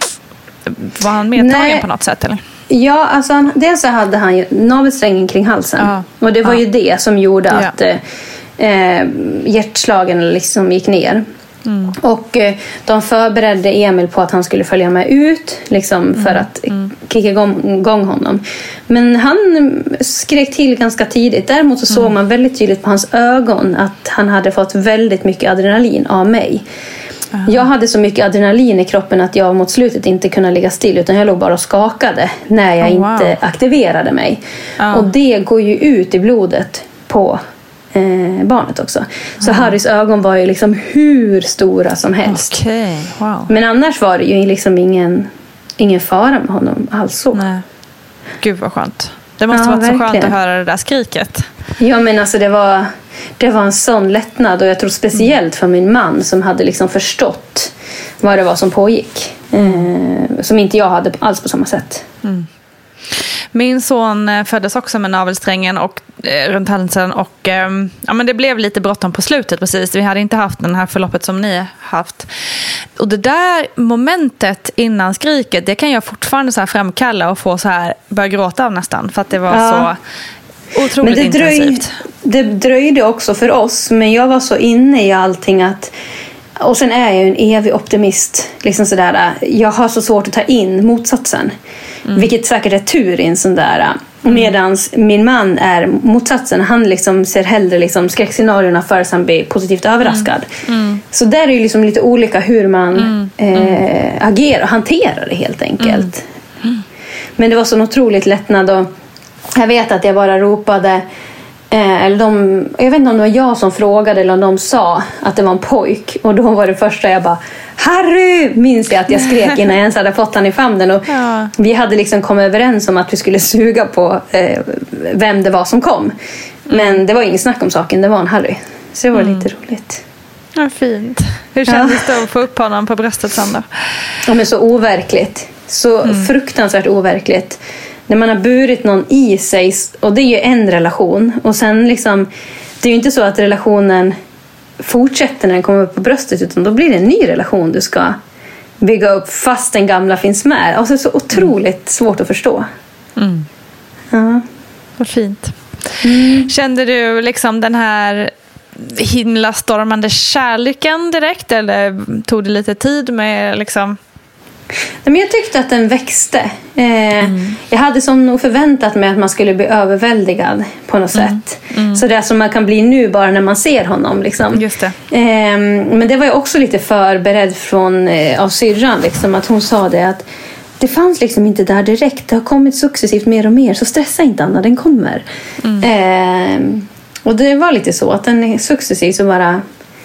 var han medtagen Nej. på något sätt eller? Ja, alltså han, dels så hade han ju navelsträngen kring halsen. Ja. Och det var ja. ju det som gjorde ja. att eh, hjärtslagen liksom gick ner. Mm. Och eh, de förberedde Emil på att han skulle följa med ut liksom, mm. för att mm. kicka igång, igång honom. Men han skrek till ganska tidigt. Däremot så såg mm. man väldigt tydligt på hans ögon att han hade fått väldigt mycket adrenalin av mig. Uh-huh. Jag hade så mycket adrenalin i kroppen att jag mot slutet inte kunde ligga still, utan jag låg bara och skakade när jag oh, wow. inte aktiverade mig. Uh. Och det går ju ut i blodet på eh, barnet också. Så uh. Harrys ögon var ju liksom hur stora som helst. Okay. Wow. Men annars var det ju liksom ingen, ingen fara med honom alls så. Nej. Gud vad skönt. Det måste ja, varit verkligen. så skönt att höra det där skriket. Ja, men alltså det var, det var en sån lättnad. Och jag tror speciellt för min man som hade liksom förstått vad det var som pågick. Eh, som inte jag hade alls på samma sätt. Mm. Min son föddes också med navelsträngen och, eh, runt halsen. Och eh, ja, men det blev lite bråttom på slutet precis. Vi hade inte haft den här förloppet som ni haft. Och det där momentet innan skriket, det kan jag fortfarande så här framkalla och få så här börja gråta av nästan. För att det var ja. så otroligt men det intensivt. Dröjde, det dröjde också för oss. Men jag var så inne i allting att... Och sen är jag ju en evig optimist. Liksom sådär, jag har så svårt att ta in motsatsen. Mm. Vilket säkert är tur i en sån där. Mm. Medans min man är motsatsen. Han liksom ser hellre liksom skräckscenarierna för att han blir positivt överraskad. Mm. Mm. Så där är det liksom lite olika hur man mm. eh, agerar och hanterar det helt enkelt. Mm. Mm. Men det var så otroligt lättnad. Och jag vet att jag bara ropade... Eh, eller de, jag vet inte om det var jag som frågade eller om de sa att det var en pojk. Och då var det första jag bara Harry! Minns jag att jag skrek innan jag ens hade fått han i famnen. Och ja. Vi hade liksom kommit överens om att vi skulle suga på eh, vem det var som kom. Mm. Men det var ingen snack om saken, det var en Harry. Så det var mm. lite roligt. Ja, fint. Hur kändes ja. det att få upp honom på bröstet sen då? Ja, men så overkligt. Så mm. fruktansvärt overkligt. När man har burit någon i sig, och det är ju en relation. Och sen liksom, det är ju inte så att relationen fortsätter när den kommer upp på bröstet, utan då blir det en ny relation du ska bygga upp fast den gamla finns med. Alltså så otroligt mm. svårt att förstå. Mm. Ja. Vad fint. Mm. Kände du liksom den här himlastormande kärleken direkt, eller tog det lite tid med liksom... Men jag tyckte att den växte. Eh, mm. Jag hade som nog förväntat mig att man skulle bli överväldigad på något mm. sätt. Mm. Så det är som man kan bli nu bara när man ser honom. Liksom. Just det. Eh, men det var jag också lite förberedd från, eh, av syrran. Liksom, att hon sa det att det fanns liksom inte där direkt. Det har kommit successivt mer och mer. Så stressa inte, Anna, den kommer. Mm. Eh, och det var lite så att den successivt så bara...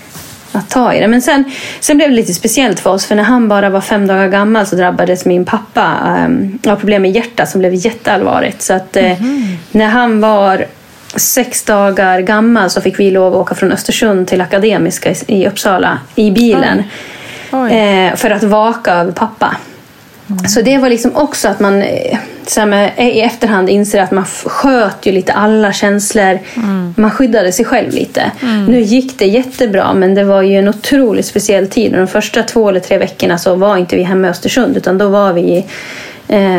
att ta i det. Men sen, sen blev det lite speciellt för oss, för när han bara var fem dagar gammal så drabbades min pappa um, av problem med hjärtat som blev jätteallvarligt. Så att mm-hmm. eh, när han var sex dagar gammal så fick vi lov att åka från Östersund till Akademiska i, i Uppsala i bilen. Oj. Oj. Eh, för att vaka över pappa. Mm. Så det var liksom också att man så här med, i efterhand inser att man sköt ju lite alla känslor. Mm. Man skyddade sig själv lite. Mm. Nu gick det jättebra, men det var ju en otroligt speciell tid. Och de första två eller tre veckorna så var inte vi hemma i Östersund, utan då var vi eh,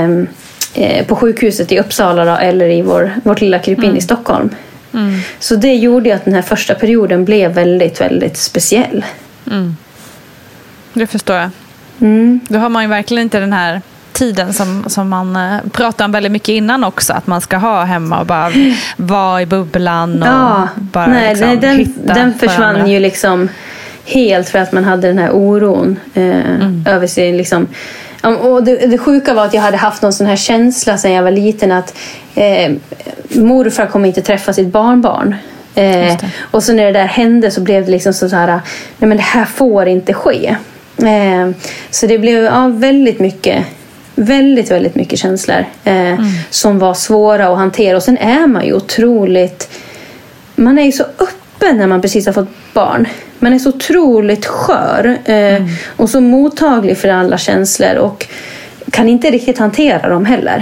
eh, på sjukhuset i Uppsala då, eller i vår, vårt lilla krypin mm. i Stockholm. Mm. Så det gjorde ju att den här första perioden blev väldigt, väldigt speciell. Mm. Det förstår jag. Mm. Då har man ju verkligen inte den här tiden som, som man uh, pratade om väldigt mycket innan också. Att man ska ha hemma och bara vara i bubblan och ja, bara nej, liksom nej, den, hitta den försvann varandra. ju liksom helt för att man hade den här oron eh, mm. över sig. Liksom. Och det, det sjuka var att jag hade haft någon sån här känsla sedan jag var liten att eh, morfar kommer inte träffa sitt barnbarn. Eh, och så när det där hände så blev det liksom så här, nej men det här får inte ske. Eh, så det blev ja, väldigt mycket väldigt, väldigt mycket känslor eh, mm. som var svåra att hantera. Och sen är man ju otroligt, man är ju så öppen när man precis har fått barn. Man är så otroligt skör eh, mm. och så mottaglig för alla känslor och kan inte riktigt hantera dem heller.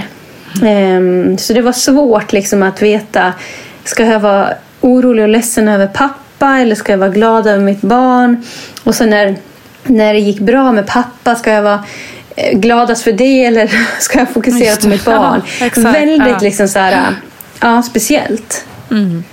Mm. Eh, så det var svårt liksom att veta, ska jag vara orolig och ledsen över pappa eller ska jag vara glad över mitt barn? Och så när, när det gick bra med pappa, ska jag vara gladast för det eller ska jag fokusera på mitt barn? Ja, väldigt ja. liksom så här, ja, speciellt. Mm.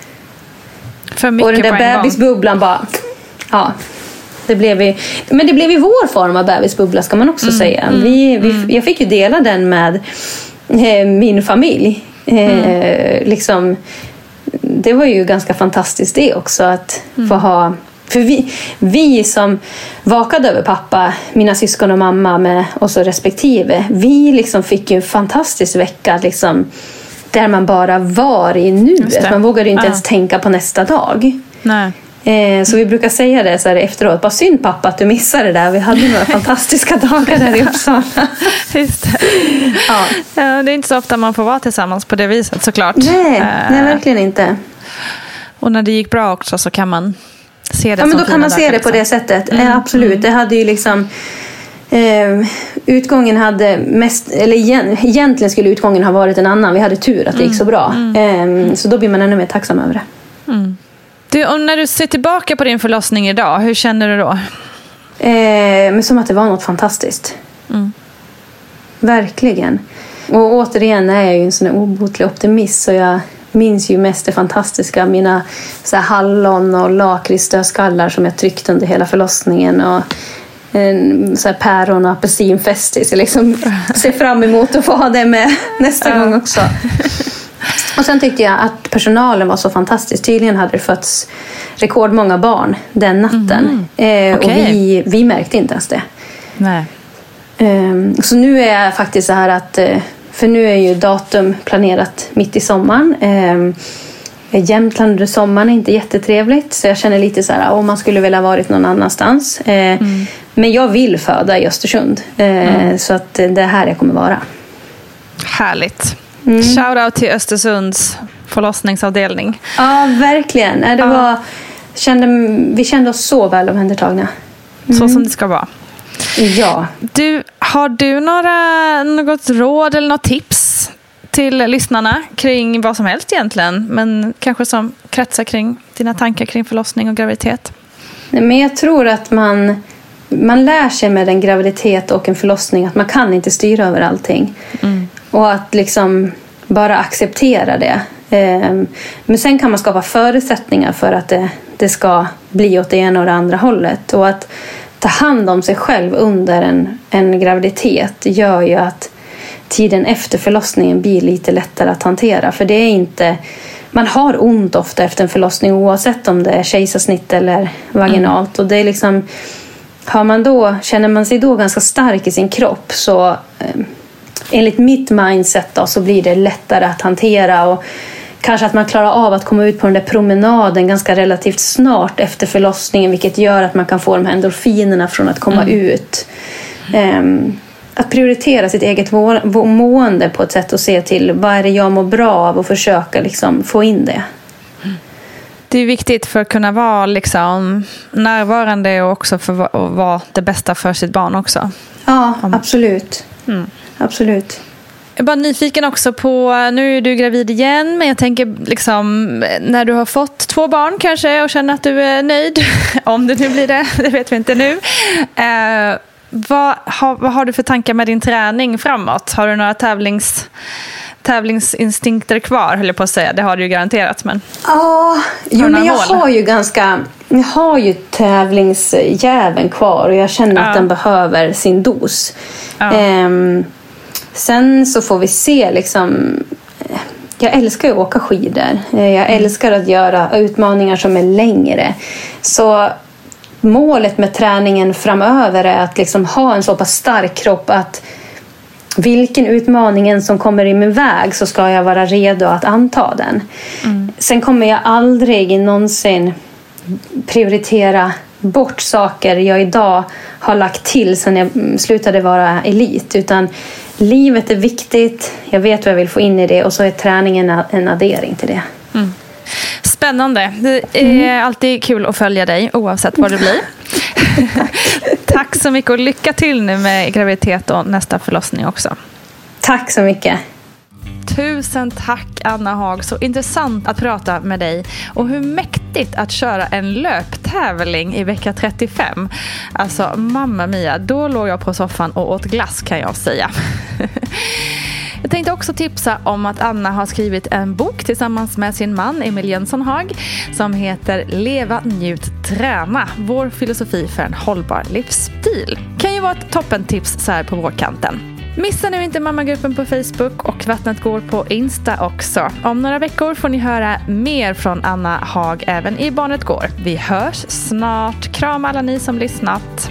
För mycket. Och den där bebisbubblan bara, ja, det blev ju, men det blev ju vår form av bebisbubbla ska man också mm. säga. Vi, vi, mm. Jag fick ju dela den med eh, min familj. Eh, mm. liksom, det var ju ganska fantastiskt det också att mm. få ha. För vi, vi som vakade över pappa, mina syskon och mamma med oss respektive, vi liksom fick ju en fantastisk vecka liksom, där man bara var i nuet. Man vågade inte ja. ens tänka på nästa dag. Nej. Eh, så vi brukar säga det så här efteråt. Bara synd pappa att du missade det där. Vi hade några fantastiska dagar där i Uppsala. Just det. Ja. Ja, det är inte så ofta man får vara tillsammans på det viset såklart. Nej, eh. nej verkligen inte. Och när det gick bra också så kan man se det ja, men som då kan man se det på det sättet. Mm. Eh, absolut. Mm. Det hade ju liksom eh, utgången hade mest, eller igen, egentligen skulle utgången ha varit en annan. Vi hade tur att det gick så bra. Mm. Eh, så då blir man ännu mer tacksam över det. Mm. Du, och när du ser tillbaka på din förlossning idag, hur känner du då? Eh, men som att det var något fantastiskt. Mm. Verkligen. Och återigen är jag ju en sån här obotlig optimist, så jag minns ju mest det fantastiska. Mina så här hallon och lakritsdödskallar som jag tryckte under hela förlossningen. Och en, så här päron och apelsinfestis. Jag liksom ser fram emot att få ha det med nästa ja. gång också. Och sen tyckte jag att personalen var så fantastisk. Tydligen hade det fötts rekordmånga barn den natten. Mm. Eh, okay. Och vi, vi märkte inte ens det. Nej. Eh, så nu är jag faktiskt så här att... Eh, för nu är ju datum planerat mitt i sommaren. Eh, Jämtland under sommaren är inte jättetrevligt. Så jag känner lite så här om man skulle vilja ha varit någon annanstans. Eh, mm. Men jag vill föda i Östersund. Eh, mm. Så att det här jag kommer vara. Härligt. Mm. Shoutout till Östersunds förlossningsavdelning. Ja, verkligen. Det var, ja. kände, vi kände oss så väl omhändertagna. Mm. Så som det ska vara. Ja. Du, har du några, något råd eller något tips till lyssnarna kring vad som helst egentligen, men kanske som kretsar kring dina tankar kring förlossning och graviditet? Nej, men jag tror att man, man lär sig med en graviditet och en förlossning att man kan inte styra över allting. Mm. Och att liksom bara acceptera det. Men sen kan man skapa förutsättningar för att det, det ska bli åt det ena och det andra hållet. Och att ta hand om sig själv under en, en graviditet gör ju att tiden efter förlossningen blir lite lättare att hantera. För det är inte... Man har ont ofta efter en förlossning oavsett om det är kejsarsnitt eller vaginalt. Mm. Och det är liksom... Har man då, känner man sig då ganska stark i sin kropp så... Enligt mitt mindset då, så blir det lättare att hantera och kanske att man klarar av att komma ut på den där promenaden ganska relativt snart efter förlossningen, vilket gör att man kan få de här endorfinerna från att komma mm. ut. Um, att prioritera sitt eget må- mående på ett sätt och se till vad är det jag mår bra av och försöka liksom få in det. Det är viktigt för att kunna vara liksom närvarande och också för att vara det bästa för sitt barn också. Ja, absolut. Mm. Absolut. Jag är bara nyfiken också på, nu är du gravid igen, men jag tänker liksom när du har fått två barn kanske och känner att du är nöjd, om det nu blir det, det vet vi inte nu. Eh, vad, har, vad har du för tankar med din träning framåt? Har du några tävlings, tävlingsinstinkter kvar, höll jag på att säga. Det har du ju garanterat, men... Ja, jo, men jag mål? har ju ganska... Jag har ju tävlingsjäveln kvar och jag känner ja. att den behöver sin dos. Ja. Ehm, sen så får vi se liksom... Jag älskar ju att åka skidor. Jag älskar att göra utmaningar som är längre. Så målet med träningen framöver är att liksom ha en så pass stark kropp att vilken utmaningen som kommer i min väg så ska jag vara redo att anta den. Mm. Sen kommer jag aldrig någonsin prioritera bort saker jag idag har lagt till sen jag slutade vara elit. Utan livet är viktigt, jag vet vad jag vill få in i det och så är träningen en addering till det. Mm. Spännande. Det är mm. alltid kul att följa dig oavsett vad det blir. Tack så mycket och lycka till nu med graviditet och nästa förlossning också. Tack så mycket. Tusen tack Anna Haag, så intressant att prata med dig och hur mäktigt att köra en löptävling i vecka trettiofem. Alltså mamma mia, då låg jag på soffan och åt glass kan jag säga. Jag tänkte också tipsa om att Anna har skrivit en bok tillsammans med sin man Emil Jönsson Haag som heter Leva, njut, träna. Vår filosofi för en hållbar livsstil. Kan ju vara ett toppentips så här på vårkanten. Missa nu inte mammagruppen på Facebook och Vattnet går på Insta också. Om några veckor får ni höra mer från Anna Haag även i Barnet går. Vi hörs snart. Kram alla ni som lyssnat.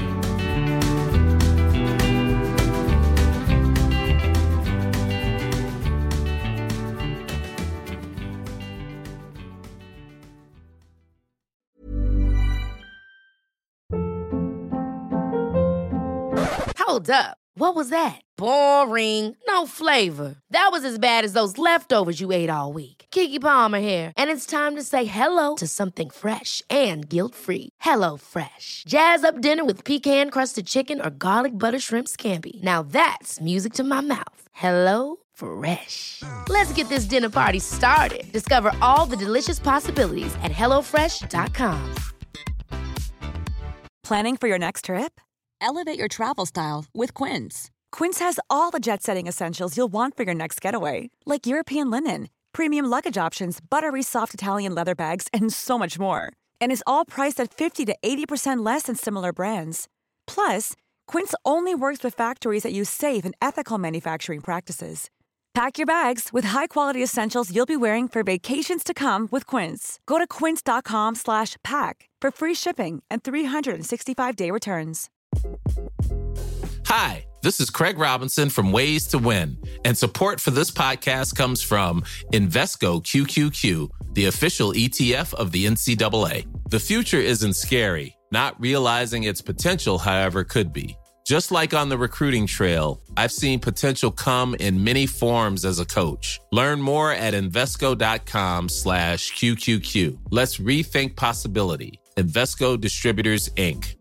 Hold up. What was that? Boring. No flavor. That was as bad as those leftovers you ate all week. Keke Palmer here. And it's time to say hello to something fresh and guilt-free. Hello Fresh. Jazz up dinner with pecan-crusted chicken or garlic butter shrimp scampi. Now that's music to my mouth. Hello Fresh. Let's get this dinner party started. Discover all the delicious possibilities at hello fresh dot com. Planning for your next trip? Elevate your travel style with Quince. Quince has all the jet-setting essentials you'll want for your next getaway, like European linen, premium luggage options, buttery soft Italian leather bags, and so much more. And is all priced at fifty to eighty percent less than similar brands. Plus, Quince only works with factories that use safe and ethical manufacturing practices. Pack your bags with high-quality essentials you'll be wearing for vacations to come with Quince. Go to quince.com slash pack for free shipping and three sixty-five day returns. Hi, this is Craig Robinson from Ways to Win, and support for this podcast comes from Invesco Q Q Q, the official E T F of the N C double A. The future isn't scary. Not realizing its potential, however, could be. Just like on the recruiting trail, I've seen potential come in many forms as a coach. Learn more at Invesco.com slash QQQ. Let's rethink possibility. Invesco Distributors, Incorporated.